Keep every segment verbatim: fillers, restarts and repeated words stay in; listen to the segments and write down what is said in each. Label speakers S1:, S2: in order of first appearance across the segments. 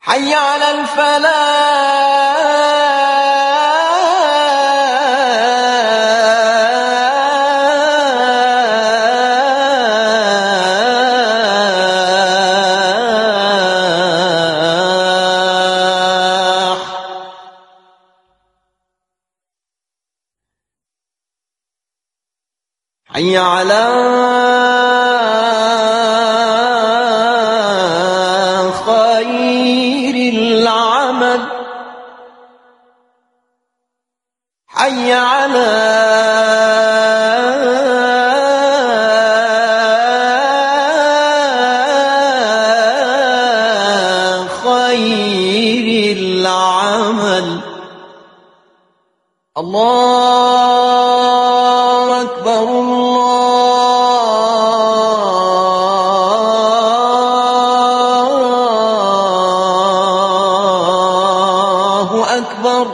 S1: حي على الفلاح. حي على خير العمل. حي على خير العمل. الله أكبر الله أكبر.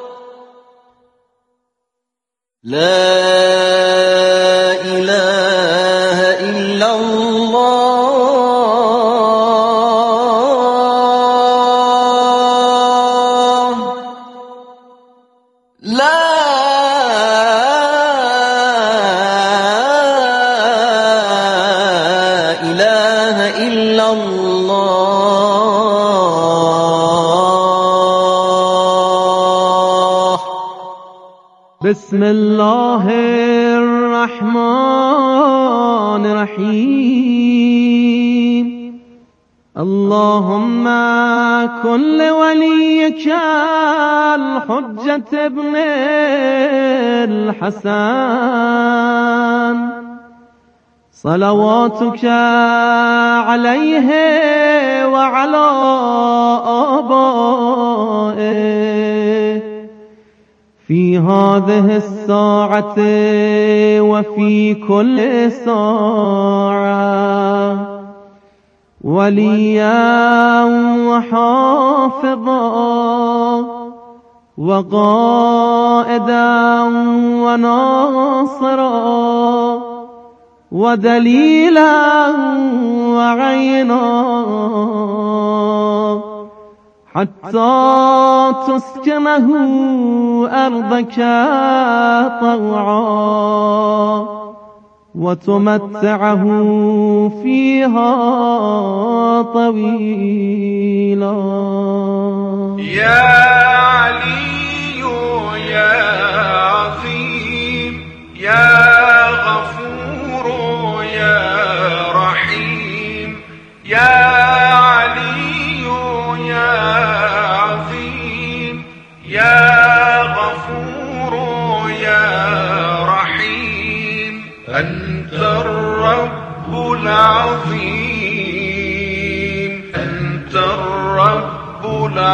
S1: لا إله إلا الله. لا إله إلا الله.
S2: بسم الله الرحمن الرحيم. اللهم كن لوليك الحجة ابن الحسن صلواتك عليه وعلى آبائه في هذه الساعة وفي كل ساعة وليا وحافظا وقائدا وناصرا ودليلا وعينا حتى تسكنه أرضك طوعا وتمتعه فيها طويلا.
S3: يا علي يا عظيم يا غفور يا رحيم. يا علي يا عظيم يا غفور يا رحيم. أنت الرب العظيم أنت الرب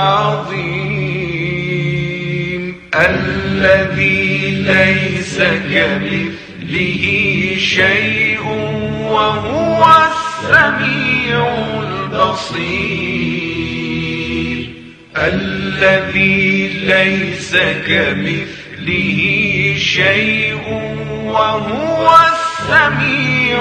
S3: العظيم الذي ليس كمثله شيء وهو السميع البصير. الذي ليس كمثله شيء وهو السميع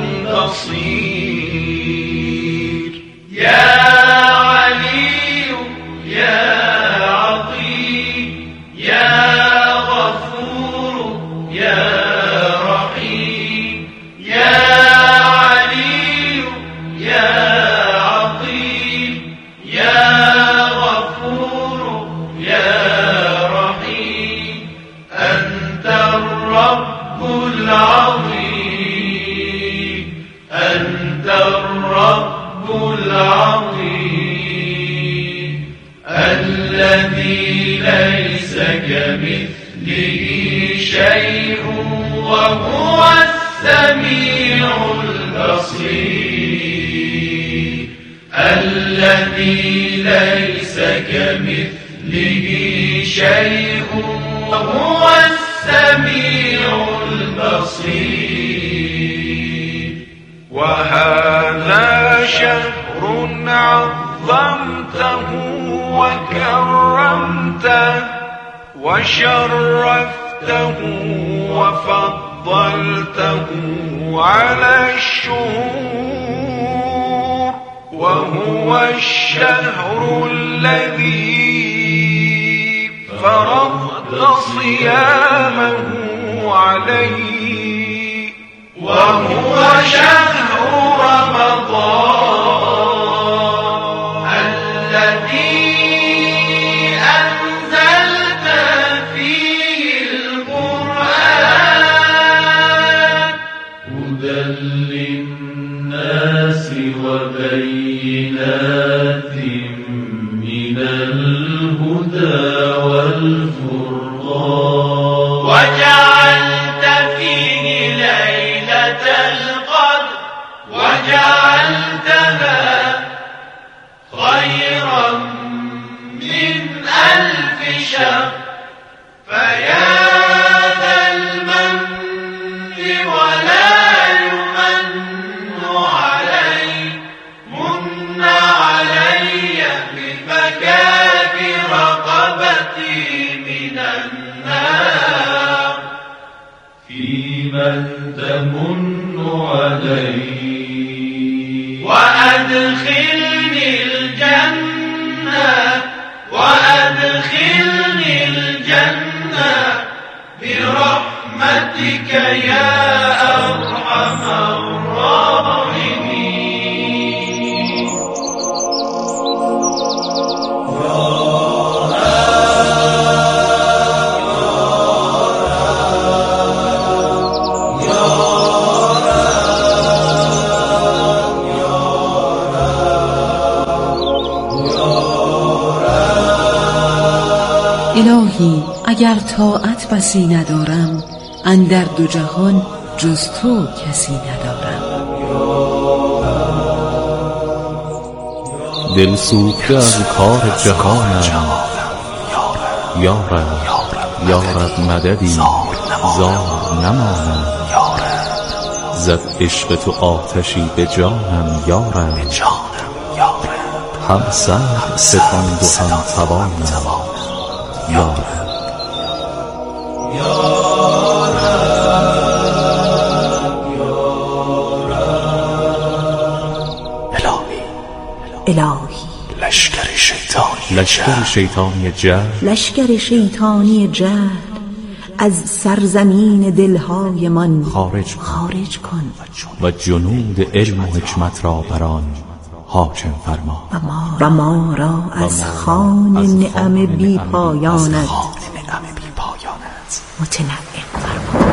S3: البصير. يا علي يا عظيم يا غفور يا رحيم. يا علي يا عظيم يا غفور يا رحيم. أنت الرب العظيم أنت الرب العظيم الذي ليس كمثله شيء وهو السميع البصير. الذي ليس كمثله شيء وهو السميع البصير. وهذا شهر عظمته وكرمته وشرفته وفضلته على الشهور وهو الشهر الذي فرضت صيامه عليه وهو شهر رمضان الذي أنزلت فيه القرآن هدى للناس وبينات من الهدى والفرقان وجعلت فيه ليلة القدر وجعلتها خيرا من ألف شهر فيا ذا المن ولا يمن علي من علي بفكاك رقبتي من النار فيمن تمن علي وأدخلني الجنة وأدخلني الجنة برحمتك يا أرحم الراحمين
S4: الهی اگر طاعت بسی ندارم اندر دو جهان جز تو کسی ندارم
S5: دل سوخته از کار جهانم یارب یارب مددی زار نمانم زد عشق تو آتشی به جانم یارب هم سر ستاند و هم توانم یارب
S6: الهی
S5: لشکر شیطانی لشکر شیطانی جهل
S6: لشکر شیطانی جهل از سرزمین دلهای من
S5: خارج کن
S6: خارج کن
S5: و جنود علم و حکمت را بران حاکم فرما
S6: و ما, و ما را از خوان نعم بی پایانت متنعم فرما.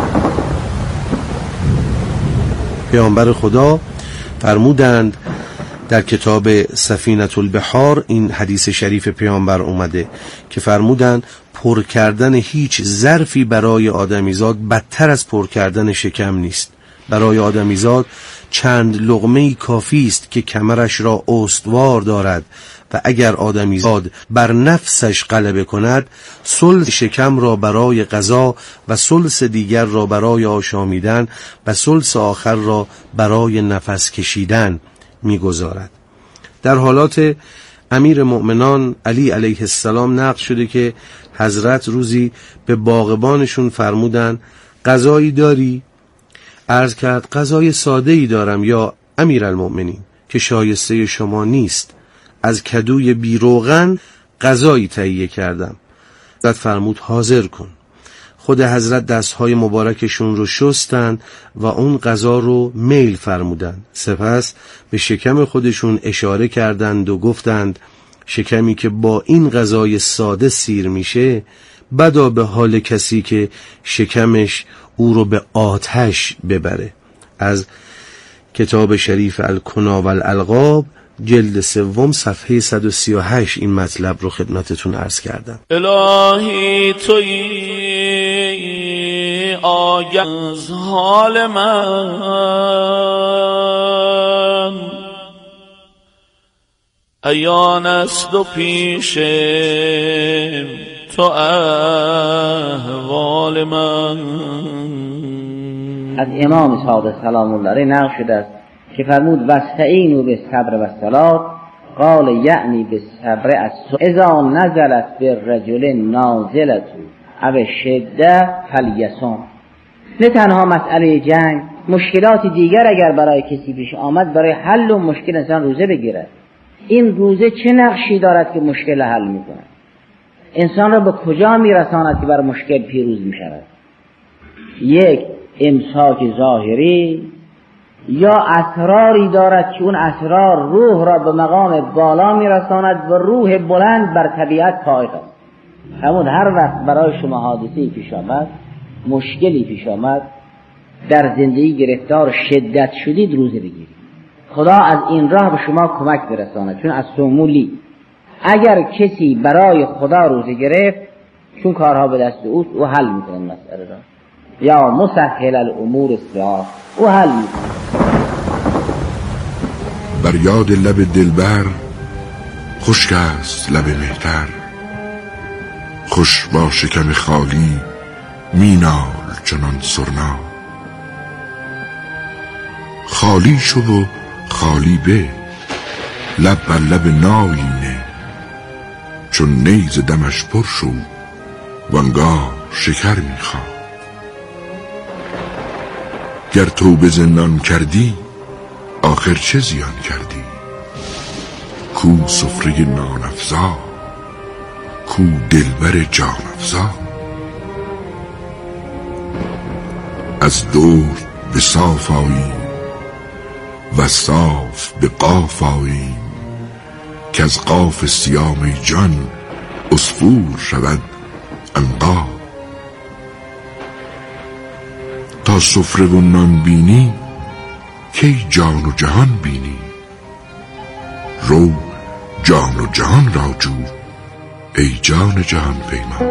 S7: پیامبر خدا فرمودند در کتاب سفینة البحار، این حدیث شریف پیامبر اومده که فرمودند پر کردن هیچ ظرفی برای آدمیزاد بدتر از پر کردن شکم نیست. برای آدمیزاد چند لقمه‌ای کافی است که کمرش را استوار دارد و اگر آدمیزاد بر نفسش غلبه کند، ثلث شکم را برای غذا و ثلث دیگر را برای آشامیدن و ثلث آخر را برای نفس کشیدن می‌گذارد. در حالات امیر مؤمنان علی علیه السلام نقل شده که حضرت روزی به باغبانشون فرمودن غذایی داری؟ عرض کرد غذای ساده‌ای دارم یا امیرالمؤمنین که شایسته شما نیست. از کدوی بی روغن غذایی تهیه کردم. حضرت فرمود حاضر کن. خود حضرت دستهای مبارکشون رو شستند و اون غذا رو میل فرمودند. سپس به شکم خودشون اشاره کردند و گفتند شکمی که با این غذای ساده سیر میشه، بدا به حال کسی که شکمش او رو به آتش ببره. از کتاب شریف الکنا و الالقاب جلد سوم صفحه صد و سی و هشت این مطلب رو خدمتتون عرض کردم.
S8: الهی تویی آگه از حال من، عیان است و پیش تو احوال من.
S9: از امام صادق سلام الله علیه نقل شده است که فرمود واستعینوا بالصبر والصلاة، قال یعنی بالصبر الصبر اذا نزلت بالرجل نازلة او شده فلیصم. نه تنها مسئله جنگ مشکلات دیگر اگر برای کسی پیش آمد، برای حل و مشکل انسان روزه بگیرد. این روزه چه نقشی دارد که مشکل حل میکند؟ انسان را به کجا میرساند که بر مشکل پیروز میشود؟ یک، امساک ظاهری، یا اسراری دارد که اون اسرار روح را به مقام بالا میرساند و روح بلند بر طبیعت پایه است. همون هر وقت برای شما حادثه‌ای پیش آمد، مشکلی پیش آمد، در زندگی گرفتار شدت شدید، روزه بگیرید. خدا از این راه به شما کمک برساند، چون از سمولی. اگر کسی برای خدا روزه گرفت، چون کارها به دست اوست، او حل میکنه مسئله را. یا مسهل الامور الصعاب، او حل میکنه.
S10: بر یاد لب دلبر خشک است لب مهتر، خوش با شکم خالی مینال چنان سرنا. خالی شو و خالی به، لب بر لب نایینه، چون نیز دمش پر شو وانگاه شکر میخوا. گر توبه زندان کردی آخر چه زیان کردی؟ کو سفره نان افزا، کو دلبر جان افزا. از دور به صاف آییم و صاف به قاف آییم، که از قاف سیام جان عصفور شود عنقا. تا سفره و نان بینی کی جان و جهان بینی؟ رو جان و جهان را جو ای جان جهان پیما.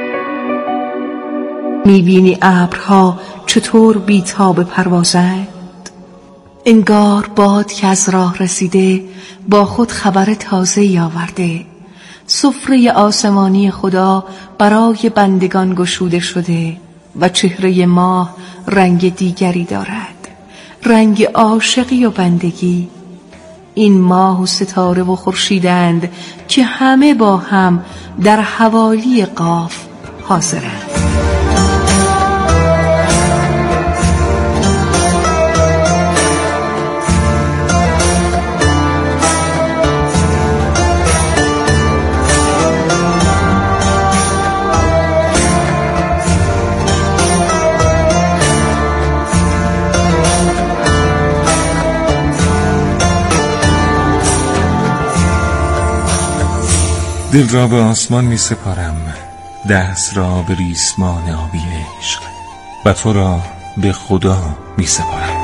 S4: میبینی ابرها چطور بی‌تاب پروازند؟ انگار باد که از راه رسیده با خود خبر تازه‌ای آورده. سفره آسمانی خدا برای بندگان گشوده شده و چهره ماه رنگ دیگری دارد، رنگ عاشقی و بندگی. این ماه و ستاره و خورشیدند که همه با هم در حوالی قاف حاضرند.
S11: دل را به آسمان می سپارم، دست را به ریسمان آبی عشق، و تو را به خدا می سپارم.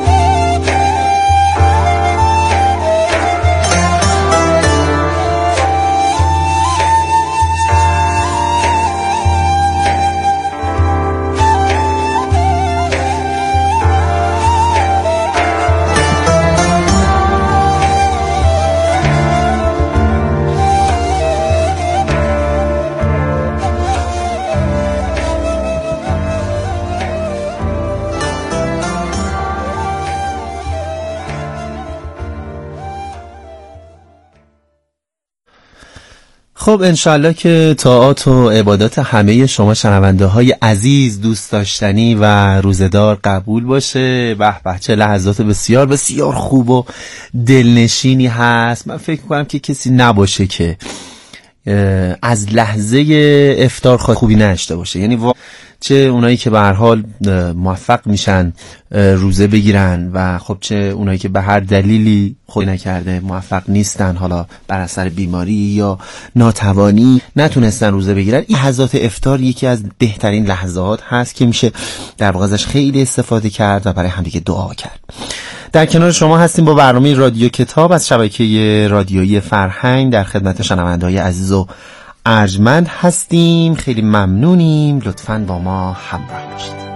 S7: خب انشالله که طاعات و عبادات همه شما شنونده های عزیز، دوست داشتنی و روزدار قبول باشه. به به چه لحظات بسیار بسیار خوب و دلنشینی هست. من فکر میکنم که کسی نباشه که از لحظه افطار خوبی نشته باشه. یعنی چه اونایی که به هر حال موفق میشن روزه بگیرن و خب چه اونایی که به هر دلیلی خود نکرده موفق نیستن، حالا بر اثر بیماری یا ناتوانی نتونستن روزه بگیرن. این لحظات افطار یکی از بهترین لحظات هست که میشه در واقع ازش خیلی استفاده کرد و برای همدیگه دعا کرد. در کنار شما هستیم با برنامه رادیو کتاب از شبکه رادیویی فرهنگ. در خدمت شنونده‌های عزیز و ارجمند هستیم. خیلی ممنونیم، لطفاً با ما همراه باشید.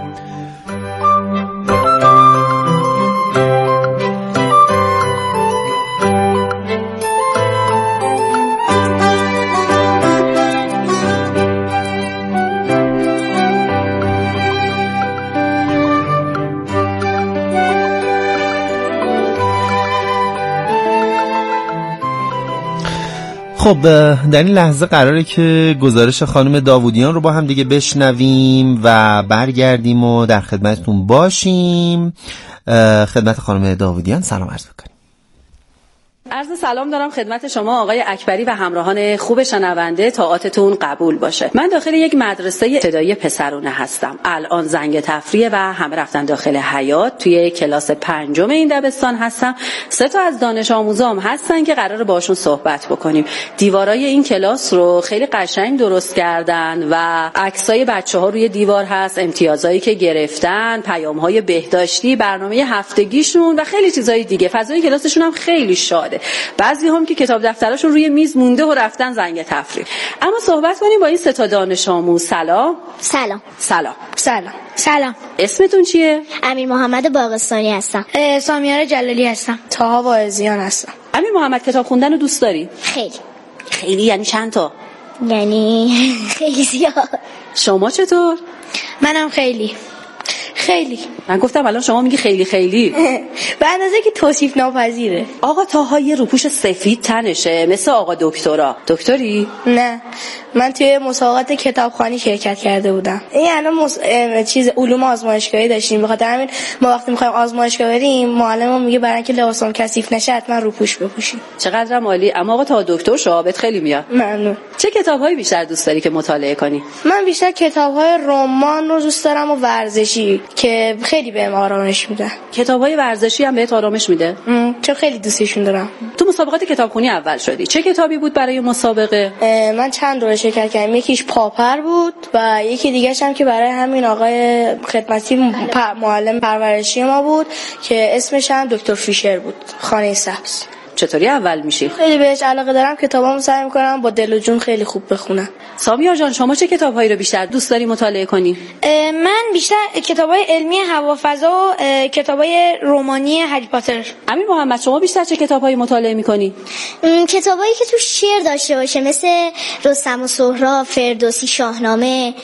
S12: خب در این لحظه قراره که گزارش خانم داوودیان رو با هم دیگه بشنویم و برگردیم و در خدمتتون باشیم. خدمت خانم داوودیان سلام عرض می‌کنیم.
S13: عرض سلام دارم خدمت شما آقای اکبری و همراهان خوب شنونده، طاعاتتون قبول باشه. من داخل یک مدرسه ابتدایی پسرونه هستم. الان زنگ تفریح و همه رفتن داخل حیاط. توی کلاس پنجم این دبستان هستم. سه تا از دانش آموزام هستن که قراره باشون صحبت بکنیم. دیوارای این کلاس رو خیلی قشنگ درست کردن و عکسای بچه‌ها روی دیوار هست، امتیازایی که گرفتن، پیام‌های بهداشتی، برنامه هفتگیشون و خیلی چیزای دیگه. فضای کلاسشون هم خیلی شاده. بعضی هم که کتاب دفترشون روی میز مونده و رفتن زنگ تفریح. اما صحبت کنیم با این سه تا دانش آموز. سلام.
S14: سلام.
S13: سلام.
S14: سلام. سلام.
S13: اسمتون چیه؟
S14: امیر محمد باغستانی هستم.
S15: سامیار جلالی هستم. طاها واعظیان هستم.
S13: امیر محمد کتاب خوندن رو دوست داری؟
S14: خیلی.
S13: خیلی یعنی چند تا؟
S14: یعنی خیلی زیاد.
S13: شما چطور؟
S15: منم خیلی. خیلی.
S13: من گفتم الان شما میگی خیلی خیلی.
S15: به اندازه که توصیف ناپذیره.
S13: آقا طاها یه روپوش سفید تنشه مثل آقا دکترا. دکتری؟
S15: نه. من توی مسابقات کتابخوانی شرکت کرده بودم. این الان مس... چیز علوم آزمایشگاهی داشتیم. بخاطر همین ما وقتی می‌خوایم آزمایشگاه بریم، معلممون میگه برای اینکه لباسم کثیف نشه حتما روپوش بپوشیم.
S13: چقدر عالی. اما آقا تا دکتر شعابت خیلی میاد.
S15: ممنون.
S13: چه کتاب‌هایی بیشتر دوست داری که مطالعه کنی؟
S15: من بیشتر کتاب‌های رمان رو دوست دارم و ورزشی که خیلی بهم آرامش میده.
S13: کتاب‌های ورزشی هم بهت آرامش میده؟
S15: چون خیلی دوستشون دارم.
S13: تو مسابقات کتابخونی اول شدی. چه کتابی بود برای مسابقه؟
S15: من چند دوره شرکت کردم. یکیش پاپر بود و یکی دیگه‌ش هم که برای همین آقای خدمتی معلم پرورشی ما بود که اسمش هم دکتر فیشر بود. خانه سبز.
S13: چطوری اول میشی؟
S15: خیلی بهش علاقه دارم. کتابامو سعی می‌کنم با دل و جون خیلی خوب بخونم.
S13: سامیار جان شما چه کتاب‌هایی رو بیشتر دوست داری مطالعه کنی؟
S15: من بیشتر کتاب‌های علمی هوافضا و کتاب‌های رمانی هری پاتر.
S13: امیر محمد شما بیشتر چه کتاب‌هایی مطالعه می‌کنی؟
S14: کتابایی که تو شعر داشته باشه مثل رستم و سهراب، فردوسی، شاهنامه،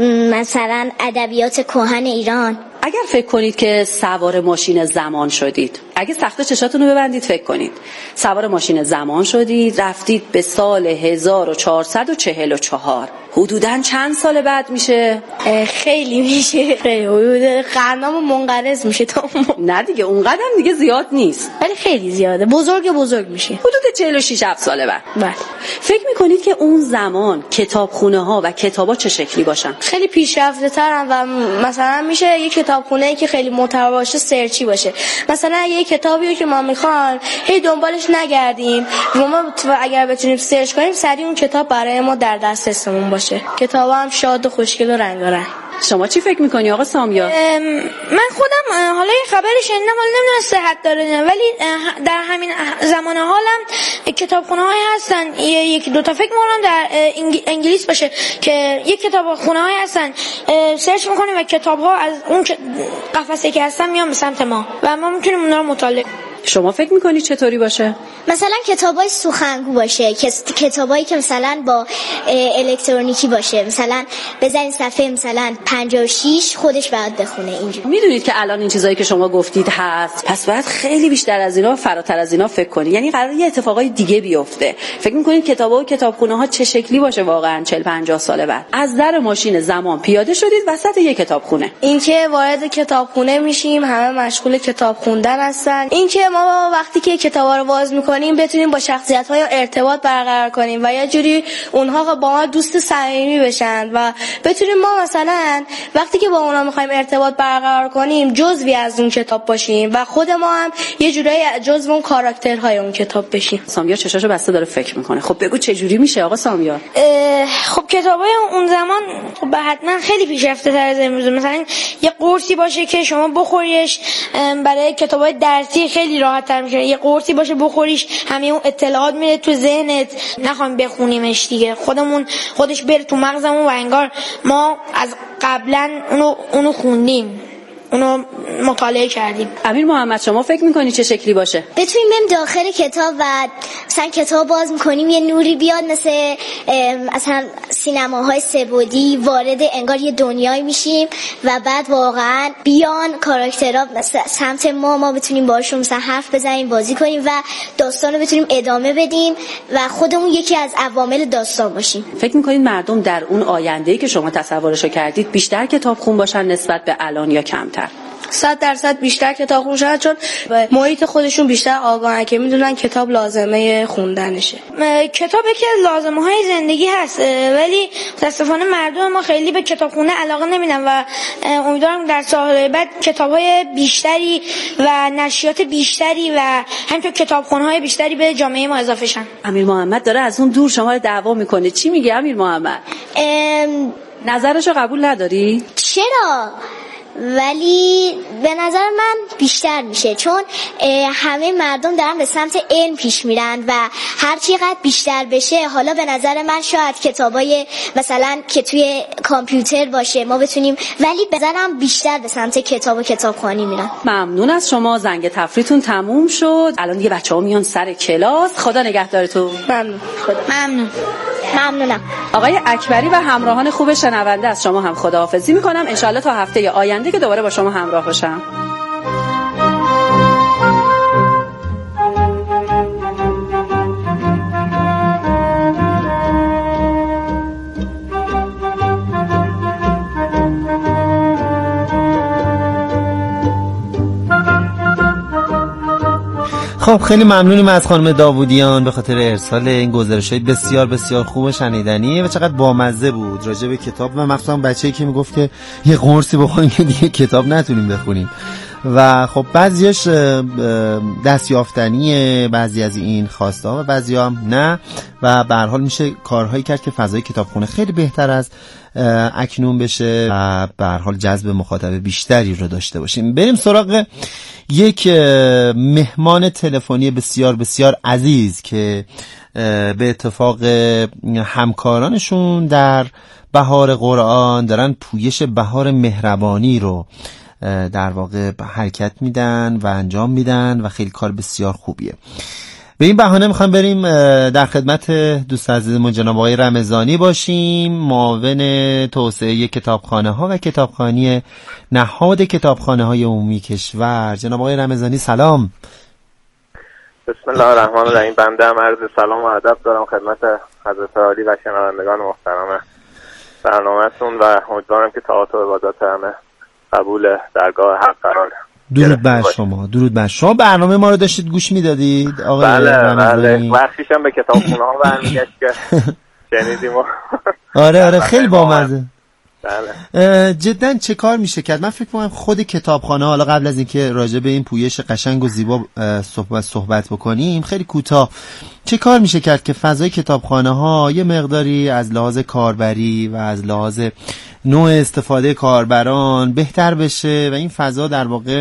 S14: مثلا ادبیات کهن ایران.
S13: اگر فکر کنید که سوار ماشین زمان شدید، اگه سخته چشاتون رو ببندید فکر کنید سوار ماشین زمان شدید، رفتید به سال هزار و چهارصد و چهل و چهار، حدوداً چند سال بعد میشه؟
S15: خیلی میشه. خیلی حدود قرنامو منقرض میشه تا
S13: نه دیگه اونقدر دیگه زیاد نیست
S15: ولی خیلی زیاده. بزرگ بزرگ میشه.
S13: حدود چهل و شش سال بعد.
S15: بله.
S13: فکر میکنید که اون زمان کتابخونه ها و کتابا چه شکلی باشن؟
S15: خیلی پیشرفته ترن و مثلا میشه یه کتابخونه که خیلی معتبر باشه سرچی باشه. مثلا یه کتابی رو که ما میخوان هی دنبالش نگردیم و ما اگر بتونیم سرچ کنیم سریع اون کتاب برای ما در دسترسمون باشه. کتابا هم شاد و خوشگل و رنگارنگ.
S13: شما چی فکر میکنی آقا سامیار؟
S15: من خودم حالا یه خبری شنیدم ولی نمیدونم صحت داره، ولی در همین زمان حالم کتابخونه‌هایی هستن، یکی دو تا فکر می‌کنم در انگلیس باشه که یک کتابخونه‌هایی هستن سرچ می‌کنیم و کتاب‌ها از اون قفسه که هستن میان به سمت ما و ما می‌تونیم اونها رو مطالعه.
S13: شما فکر میکنی چطوری باشه؟
S14: مثلا کتابای سخنگو باشه، کتابایی که مثلا با الکترونیکی باشه، مثلا بزنید صفحه مثلا پنجاه و شش خودش بعد بخونه اینجوری.
S13: میدونید که الان این چیزایی که شما گفتید هست، پس باید خیلی بیشتر از اینا، فراتر از اینا فکر کنی. یعنی قراره یه اتفاقای دیگه بیفته. فکر میکنید کتابا و کتابخونه‌ها چه شکلی باشه واقعا چهل پنجاه سال بعد؟ از در ماشین زمان پیاده شدید وسط یه کتابخونه.
S15: اینکه وارد کتابخونه میشیم، همه مشغول کتاب خوندن هستن. اینکه ما وقتی که کتابا رو باز میکنیم بتونیم با شخصیت‌ها ارتباط برقرار کنیم و یه جوری اونها با ما دوست صمیمی بشن و بتونیم ما مثلا وقتی که با اونها میخوایم ارتباط برقرار کنیم جزوی از اون کتاب باشیم و خود ما هم یه جورایی جزو اون کاراکترهای اون کتاب بشیم.
S13: سامیار چشاشو بسته داره فکر میکنه. خب بگو چه جوری میشه آقا سامیار؟
S15: خب کتابای اون زمان خب حتما خیلی پیشرفته تر از امروز. مثلا یه قرصی باشه که شما بخوریش برای کتابای درسی خیلی راحت تر میشه. یه قرصی باشه بخوریش همه اون اطلاعات میره تو ذهنت، نخوایم بخونیمش دیگه، خودمون خودش بره تو مغزمون و انگار ما از قبلا اونو اونو خوندیم. اونو مطالعه کردیم.
S13: امیر محمد شما فکر میکنی چه شکلی باشه؟
S14: بتونیم بریم داخل کتاب و مثلا کتاب باز میکنیم یه نوری بیاد مثل مثلا سینماهای سه‌بعدی وارد انگار یه دنیایی میشیم و بعد واقعا بیان کاراکترها مثلا سمت ما ما بتونیم باشون مثلا حرف بزنیم بازی کنیم و داستان رو بتونیم ادامه بدیم و خودمون یکی از عوامل داستان باشیم.
S13: فکر میکنید مردم در اون آینده‌ای که شما تصورشو کردید بیشتر کتاب خون باشن نسبت به الان یا کمتر؟
S15: صد درصد بیشتر کتاب خون شدن، چون محیط خودشون بیشتر آگاهن که میدونن کتاب لازمه خوندنشه. کتاب یکی از لازمه های زندگی هست، ولی متاسفانه مردم ما خیلی به کتاب خوندن علاقه نمیدن و امیدوارم در سالهای بعد کتاب های بیشتری و نشریات بیشتری و همینطور کتابخونه های بیشتری به جامعه ما اضافه شن.
S13: امیر محمد داره از اون دور شما رو دعوا میکنه. چی میگه امیر محمد؟ ام... نظرشو قبول نداری؟
S14: چرا؟ ولی به نظر من بیشتر میشه، چون همه مردم دارن به سمت علم پیش میرن و هر چقدر بیشتر بشه، حالا به نظر من شاید کتابای مثلا که توی کامپیوتر باشه ما بتونیم، ولی به نظرم بیشتر به سمت کتاب و کتابخوانی میرن.
S13: ممنون از شما. زنگ تفریحتون تموم شد. الان دیگه بچه‌ها میان سر کلاس. خدا نگهدارتون.
S15: ممنون. خدا.
S14: ممنون. ممنونم.
S13: آقای اکبری و همراهان خوب شنونده از شما هم خداحافظی میکنم. انشالله تا هفته آینده که دوباره با شما همراه باشم.
S12: خب خیلی ممنونیم از خانم داوودیان به خاطر ارسال این گزارش‌های بسیار بسیار خوب و شنیدنی و چقدر بامزه بود راجع به کتاب و مخصوصا بچه‌ای که میگفت که یه قرصی بخوریم که دیگه کتاب نتونیم بخونیم و خب بعضیش دستیافتنیه، بعضی از این خواسته ها و بعضی هم نه و به هر حال میشه کارهایی کرد که فضای کتابخونه خیلی بهتر از اکنون بشه و به هر حال جذب مخاطب بیشتری رو داشته باشیم. بریم سراغ یک مهمان تلفنی بسیار بسیار عزیز که به اتفاق همکارانشون در بهار قرآن دارن پویش بهار مهربانی رو در واقع حرکت میدن و انجام میدن و خیلی کار بسیار خوبیه. به این بهانه میخوام بریم در خدمت دوست عزیزمون جناب آقای رمضانی باشیم، معاون توسعه کتابخانه ها و کتابخوانی نهاد کتابخانه های عمومی کشور. جناب آقای رمضانی سلام.
S16: بسم الله الرحمن الرحیم. بنده هم عرض سلام و ادب دارم خدمت حضرت عالی و شنوندگان محترم برنامه‌تون و امیدوارم که طاعات و عبادات همه قبول درگاه حق قرار
S12: درود بر شما. درود بر شما. برنامه ما رو داشتید گوش میدادید آقای
S16: بله
S12: رمضانی؟
S16: بله بخشیش هم به کتابخونه ها برمیگشت که شنیدیم.
S12: آره آره خیلی بامزه.
S16: بله.
S12: جدا چه کار میشه کرد؟ من فکر می‌کنم خود کتابخانه، حالا قبل از اینکه راجع به این پویش قشنگ و زیبا صحبت صحبت بکنیم خیلی کوتاه، چه کار میشه کرد که فضای کتابخانه ها یه مقداری از لحاظ کاربری و از لحاظ نوع استفاده کاربران بهتر بشه و این فضا در واقع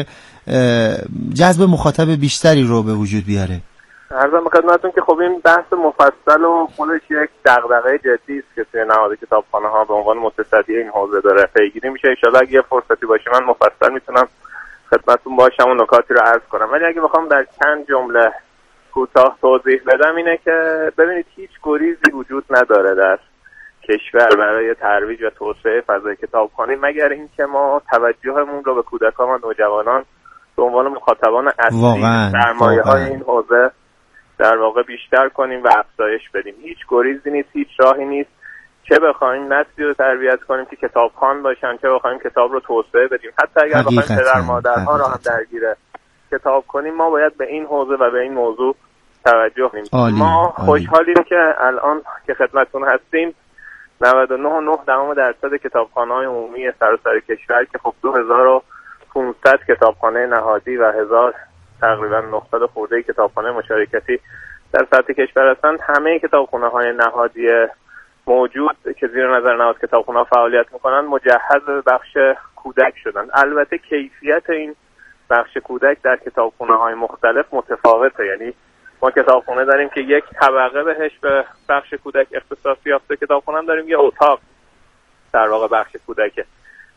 S12: جذب مخاطب بیشتری رو به وجود بیاره؟
S16: عرضم خدمتتون که خب این بحث مفصل و خودش یک دغدغه جدی است که توی نهاد کتابخانه ها به عنوان متصدی این حوزه داره پیگیری میشه. ان شاءالله اگه یه فرصتی باشه من مفصل میتونم خدمتتون باشم و نکاتی رو عرض کنم، ولی اگه بخوام در چند جمله کوتاه توضیح بدم اینه که ببینید هیچ گریزی وجود نداره در کشور برای ترویج و توسعه فضای کتابخوانی مگر اینکه ما توجهمون رو به کودکان و نوجوانان به عنوان مخاطبان اصلی سرمایه‌های این حوزه در واقع بیشتر کنیم و افزایش بدیم. هیچ گریزی نیست، هیچ راهی نیست، چه بخوایم نسلی رو تربیت کنیم که کتابخوان باشن، چه بخوایم کتاب رو توسعه بدیم. حتی اگر بخوایم پدر مادرها رو هم درگیر کتاب کنیم، ما باید به این حوزه و به این موضوع توجه کنیم. ما خوشحالیم که الان که خدمتتون هستیم نود و نه و نه دهم درصد کتابخانه‌های عمومی سراسر کشور که خب دو هزار و پانصد کتابخانه نهادی و هزار تقریبا نهصد خورده کتابخانه مشارکتی در سطح کشور هستند، همه کتابخانه‌های نهادی موجود که زیر نظر نهاد کتابخانه فعالیت می‌کنند مجهز به بخش کودک شدند. البته کیفیت این بخش کودک در کتابخانه‌های مختلف متفاوته، یعنی ما کتابخانه داریم که یک طبقه بهش به بخش کودک اختصاص یافته، کتابخانه داریم یه اتاق در واقع بخش کودکه.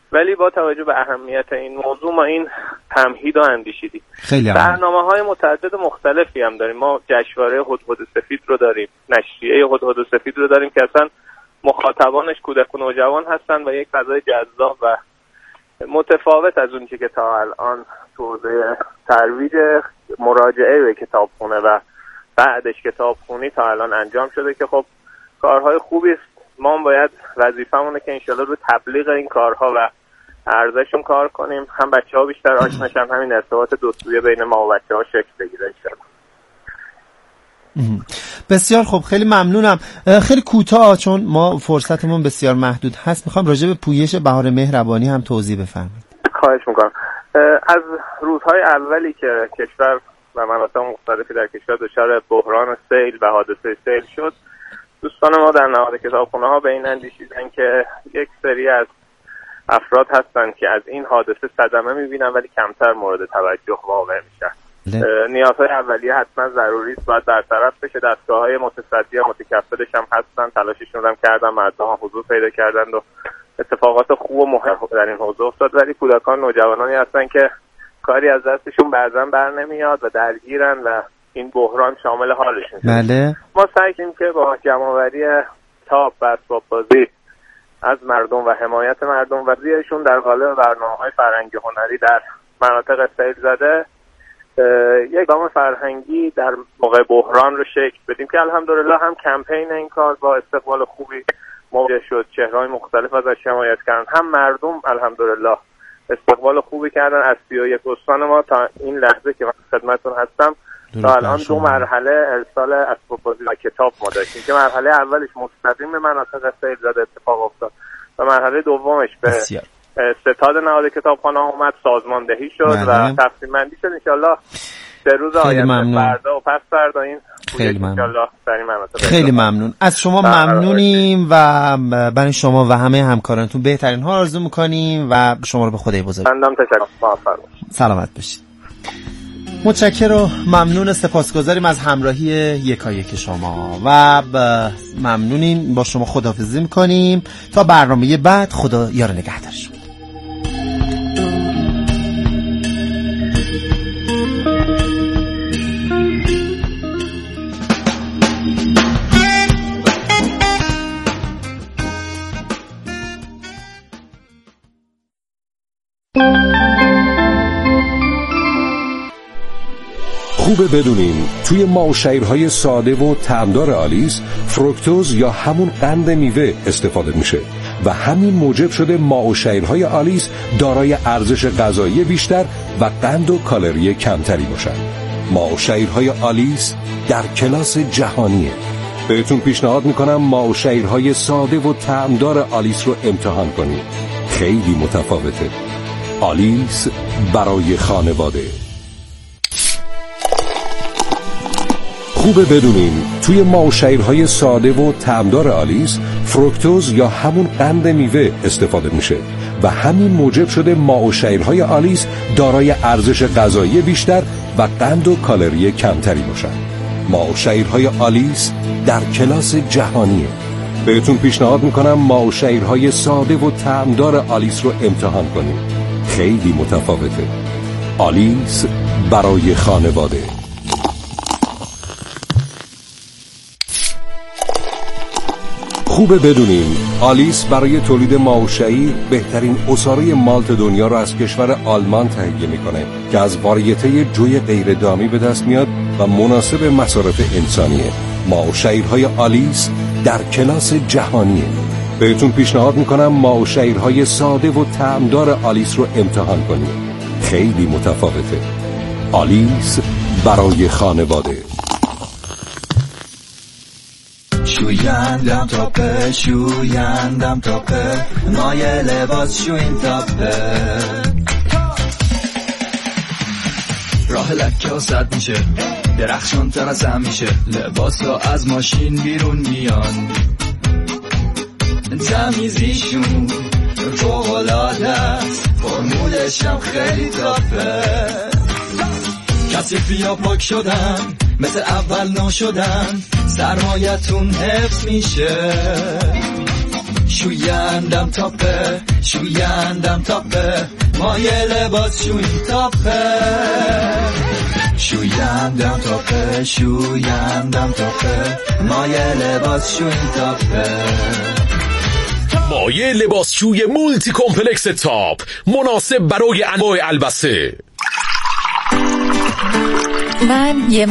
S16: ولی با توجه به اهمیت این موضوع ما این تمهید رو اندیشیدیم. برنامه‌های متعدد مختلفی هم داریم. ما جشنواره هدهد سفید رو داریم، نشریه هدهد سفید رو داریم که اصلا مخاطبانش کودک و نوجوان هستن و یک فضای جذاب و متفاوت از اون که تا الان تو حوزه ترویج مراجعه به کتابخونه و بعدش کتابخونی تا الان انجام شده که خب کارهای خوبی است. ما هم باید وظیفه‌مونه که انشالله رو تبلیغ این کارها و ارزششون کار کنیم، هم بچه‌ها بیشتر آشنا شن، همین ارتباط دو سویه بین ما و بچه‌ها شکل بگیره انشالله.
S12: بسیار خوب، خیلی ممنونم. خیلی کوتاه چون ما فرصتمون بسیار محدود هست، میخوام راجع به پویش بهار مهربانی هم توضیح بفرمایید.
S16: خواهش میکنم. از روزهای اولی که کشور و مناطق مختلفی در کشور دچار بحران سیل و حادثه سیل شد، دوستان ما در نهاد کتابخونه ها به این اندیشیدن که یک سری از افراد هستند که از این حادثه صدمه میبینن ولی کمتر مورد توجه واقع میشن. نیازهای اولیه حتما ضروری است، باید برطرف بشه. دستگاه‌های متصدی و متکفلش هم هستن، تلاششون هم کردن، مردم هم حضور پیدا کردند و اتفاقات خوب و مهم در این حوزه افتاد، ولی کودکان نوجوانانی هستن که کاری از دستشون بعضا بر نمیاد و درگیرن و این بحران شامل حالشون.
S12: بله.
S16: ما سعی کردیم که با جمع‌آوری تاپ و اسباب بازی از مردم و حمایت مردم و زیرشون در قالب برنامه‌های فرهنگی هنری در مناطق سیل زده یک گام فرهنگی در موقع بحران رو شکل بدیم که الحمدلله هم کمپین این کار با استقبال خوبی مواجه شد، چهره‌های مختلف ازش حمایت کردن، هم مردم الحمدلله استقبال خوبی کردن. از سی و یک استان ما تا این لحظه که من خدمتتون هستم تا الان دو مرحله ارسال اسباب بازی و کتاب ما داشتیم که مرحله اولش مستقیم به مناطق سیل زده اتفاق افتاد و مرحله دومش به
S12: بسیار.
S16: ستاد نهاد کتابخانه اومد، سازماندهی شد و تقسیم بندی شد. انشالله سه روز آینده فردا و پس فردا این
S12: خیلی ممنون.
S16: مناطق
S12: خیلی ممنون از شما، ممنونیم و برای شما و همه همکارانتون بهترین ها آرزو میکنیم و شما رو به خدای بزرگ.
S16: ممنونم، تشکر.
S12: سلامت باشید. متشکرم و ممنون، سپاسگزاریم از همراهی یکایک شما و ممنونیم، با شما خداحافظی میکنیم تا برنامه بعد. خدا یار نگهدارشون.
S17: خوبه بدونین توی ماوشیرهای ساده و طعمدار آلیس فروکتوز یا همون قند میوه استفاده میشه و همین موجب شده ماوشیرهای آلیس دارای ارزش غذایی بیشتر و قند و کالری کمتری باشن. ماوشیرهای آلیس در کلاس جهانیه. بهتون پیشنهاد میکنم ماوشیرهای ساده و طعمدار آلیس رو امتحان کنید. خیلی متفاوته. آلیس برای خانواده. خوبه بدونین توی ماوشیرهای ساده و طعمدار آلیس فروکتوز یا همون قند میوه استفاده میشه و همین موجب شده ماوشیرهای آلیس دارای ارزش غذایی بیشتر و قند و کالری کمتری باشن. ماوشیرهای آلیس در کلاس جهانیه. بهتون پیشنهاد میکنم ماوشیرهای ساده و طعمدار آلیس رو امتحان کنید. خیلی متفاوته. آلیس برای خانواده. خوبه بدونین آلیس برای تولید ماوشیر بهترین عصاره مالت دنیا رو از کشور آلمان تهیه میکنه که از واریته جوی غیر دامی به دست میاد و مناسب مصارف انسانیه. ماوشیرهای آلیس در کلاس جهانیه. بهتون پیشنهاد میکنم ماوشیرهای ساده و طعمدار آلیس رو امتحان کنید. خیلی متفاوته. آلیس برای خانواده.
S18: شویندم تاپه شویندم تاپه مایه لباس شوین تاپه راه لکه و سد میشه درخشان تر از هم میشه لباس ها از ماشین بیرون میان تمیزیشون فوق‌العاده است فرمولش هم خیلی تاپه کثیفی ها پاک شدن مثل اول نشدن سرمایتون حفظ میشه شویندم تاپه شویندم تاپه مایه لباس شوی تاپه شویندم تاپه شویندم تاپه مایه لباس شوی تاپه
S19: مایه لباسشوی مولتی کمپلکس تاپ مناسب برای انواع البسه.
S20: من یه